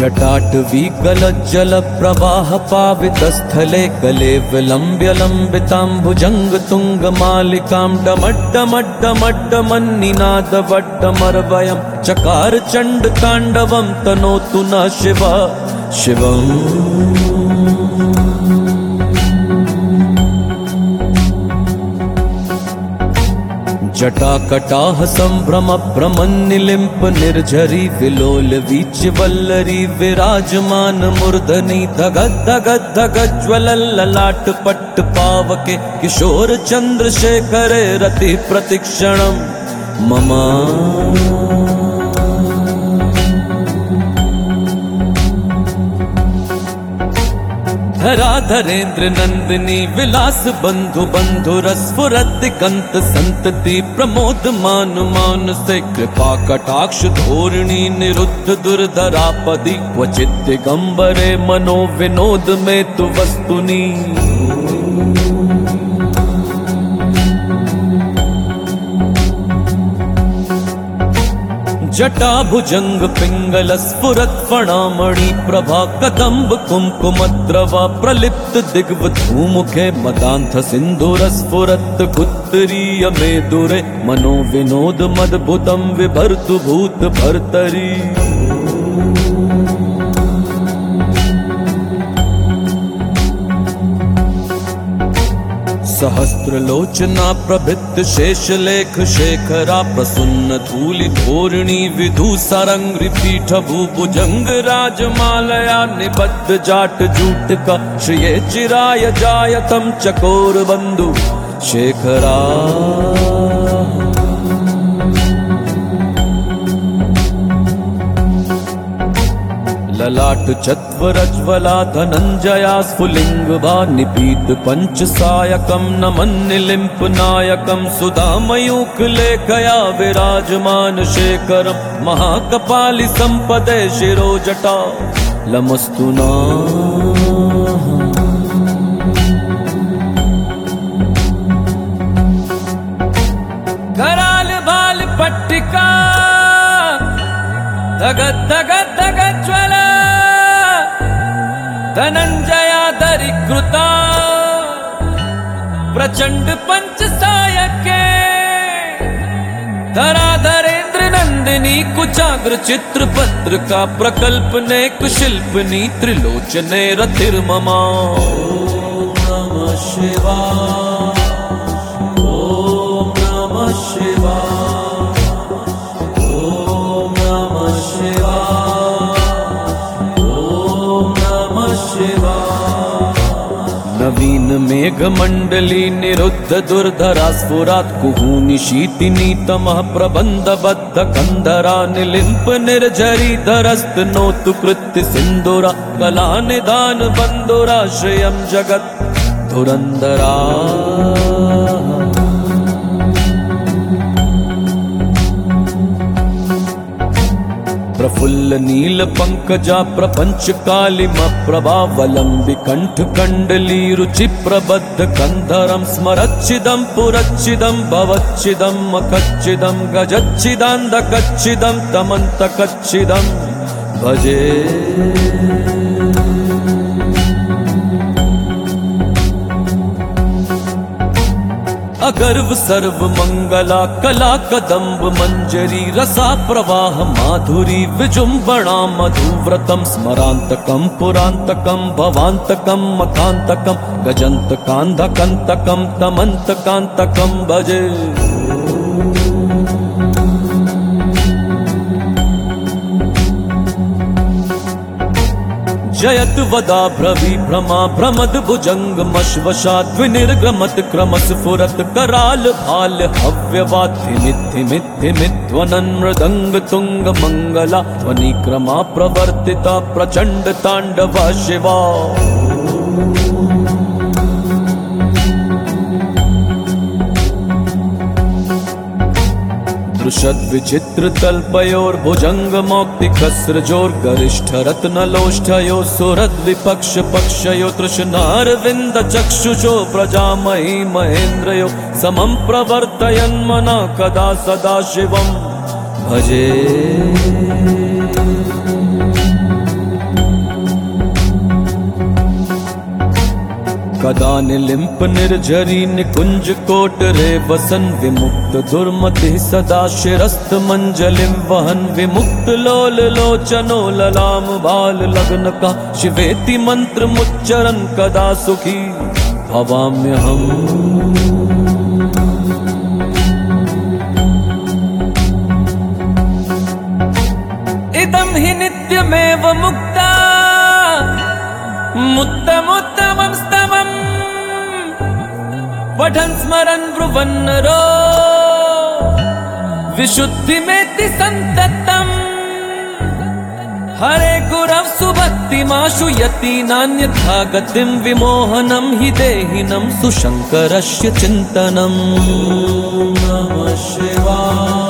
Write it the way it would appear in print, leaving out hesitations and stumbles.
जटाटवी गलज्जल प्रवाह पावितस्थले गले विलम्ब्य लम्बिताम्बुजंग तुंग मालिकां डमड्डमड्डमड्डमन्निनादवड्डमर्वयं चकार चंड तांडवं तनोतु न शिव शिवम्। जटाकटाह संभ्रम भ्रमन्निलिम्प निर्झरी विलोल वीच वल्लरी विराजमान मूर्धनि धगद धगद धगद ज्वलल्ललाट पट्ट पावके किशोर चंद्रशेखरे रति प्रतिक्षणं मम। धराधरेन्द्र नंदिनी विलास बंधु बंधु रसफुरदिगंत संतति प्रमोद मान मान से कृपा कटाक्ष धोरणी निरुद्ध दुर्धरापदि क्वचित दिगंबरे मनो विनोद में तु वस्तुनि। जटा भुजंग पिंगल स्फुरत फणामणि प्रभा कदम्ब कुमकुमद्रवा प्रलिप्त दिग्व धूमुखे मदांथ सिंधुर स्फुरत गुत्तरीय मेदुरे मनो विनोद मद्भुतं विभर्तु भूत भर्तरी। सहस्त्रलोचना प्रभित शेषलेख शेखरा प्रसन्न धूलि धोरणी विधु सारंग्रि पीठ भूभुजंग राजमालया निबद्ध जाट जूट का श्रिये चिराय जायतम चकोर बंधु शेखरा। ललाट चत्वरज्वला धनंजया स्फुलिंगभा निपीत पंच सायकं नमन्निलिम्प नायकं सुधामयूख लेखया विराजमान शेखरं महाकपालि संपदे शिरो जटा लमस्तु नः। कराल भाल पट्टिका धगद धगद धगद ज्वला धनंजया दरिकृता प्रचंड पंच सायके धराधरेन्द्र नंदिनी कुचाग्र चित्र पत्रिका प्रकल्पने कुशिल्पनी त्रिलोचने रतिर्ममा। ओम नमः शिवाय ओम नमः शिवाय ओम नमः शिवाय ओम नमः शिवाय। नवीन मेघ मंडली निरुद्ध दुर्धरा स्फुरात् कुहूनि शीतिनी तमः प्रबंध बद्ध कंधरा निलिम्प निर्झरी धरस्त नोतु कृत्य सिंधुरा कला निधान बंधुराश्रयं जगत् धुरंधरा। प्रफुल्ल नील पंकजा प्रपंच कालिम प्रभावलंबि कंठ कंडली रुचि प्रबद्ध कंधरं स्मरच्चिदं पुरच्चिदं भवच्चिदं मखच्चिदं गजच्चिदान्धकच्चिदं तमन्तकच्चिदं भजे। अगर्व सर्व मंगला कला कदम्ब मंजरी रसा प्रवाह माधुरी विजुम्बणा मधुव्रतं स्मरान्तकं पुरान्तकं भवान्तकं मकान्तकं गजन्तकान्धकन्तकं तमन्तकान्तकं भजे। जयत वदाभ्रवी भ्रमा भ्रमद भुजंग मश्वशात् विनिर्गमत क्रमस्फुरत कराल भाल हव्यवाधिमिद्धिमिद्धिमिध्वनन् मृदंग तुंग मंगला ध्वनि क्रमा प्रवर्तिता प्रचंड तांडवा शिवा। दृशद विचित्र तल्पयोर्भुजंग मौक्तिकस्रजोर गरिष्ठ रत्नलोष्ठयो सुरद विपक्ष पक्षयो तृष्णारविंद चक्षुषो प्रजामही महेन्द्रयो समं प्रवर्तयन् मना कदा सदा शिवं भजे। कदा निलिम्प निर्झरी निकुंज कोट रे वसन विमुक्त दुर्मति सदा शिरस्त मंजलिम वहन विमुक्त लोल लोचनो ललाम बाल लग्न का शिवेति मंत्र मुच्चरन कदा सुखी भवाम्य हम। इदं हि नित्यमेव मुक्ता मुत्तमुत्तमं स्तवम् पठन् स्मरन् ब्रुवन् नरो विशुद्धिमेति सन्ततम्। हरे गुरव सुभक्तिमाशु यति नान्यथा गतिं विमोहनं हि देहिनं सुशङ्करस्य चिन्तनम्। नमः शिवाय।